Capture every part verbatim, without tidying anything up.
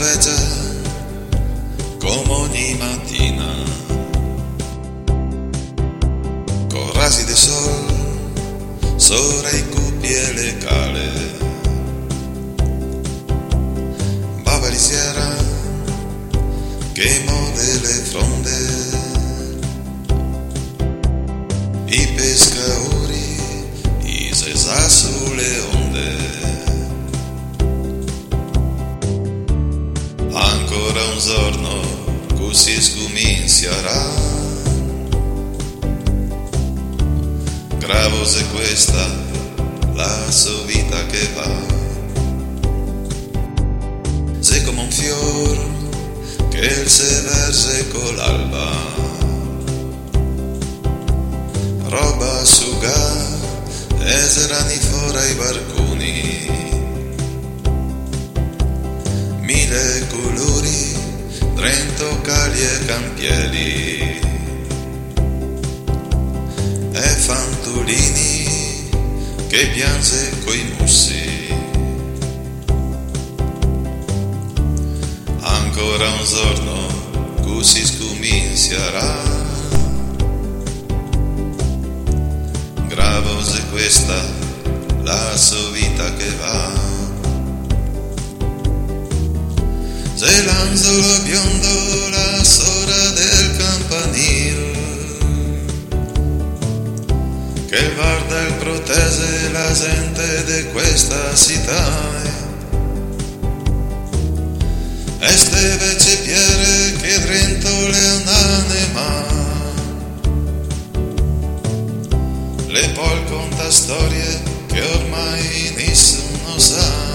sveglia come ogni mattina, con rasi di sol sopra i cupi e le cale, bavarisiera che muove le fronde, i pescatori, i sesa sulle onde. Ancora un giorno così scomincerà, gravosa è questa la sua vita che va, sei come un fior che si verse con l'alba, roba asciuga e serani fuori ai barconi, mille colori, trento cali e campieri, e fantolini che piange coi mussi. Ancora un giorno così scomincerà, gravosa è questa la sua vita che va. Se l'anzolo biondo la sora del campanile, che guarda il protese la gente di questa città, e ste vece piere che drento le unanima, le poi conta storie che ormai nessuno sa.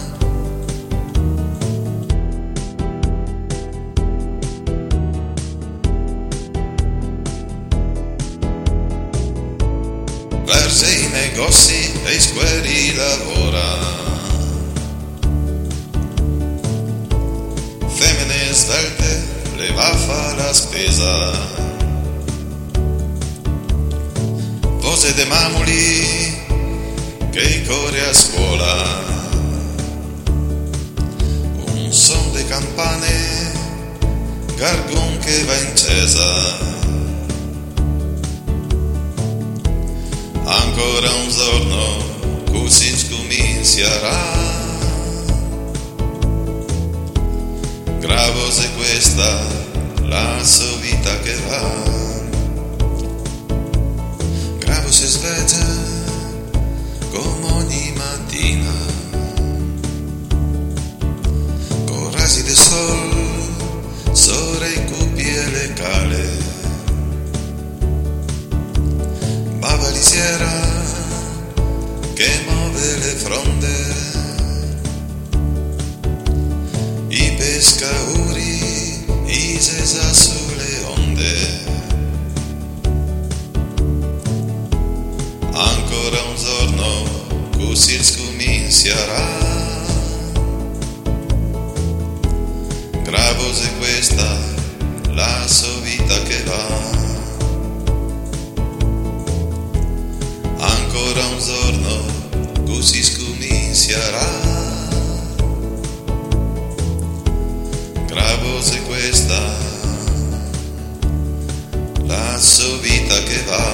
Verse i negozi e i squari lavora, femmine svelte le va a fa la spesa, voce de mamuli che i corre a scuola, un son de campane, gargon che va in cesa. Ancora un giorno così scomincerà, gravosa è questa la sua vita che va, gravo si sveglia come ogni mattina, con rasi di sol sopra i cupi e le cale, bavarisiera che muove le fronde, i pescatori, i sesa sulle onde. Ancora un giorno così scomincerà, gravosa è questa la sua vita che va. Ancora un giorno così scomincerà, gravosa è questa la sua vita che va.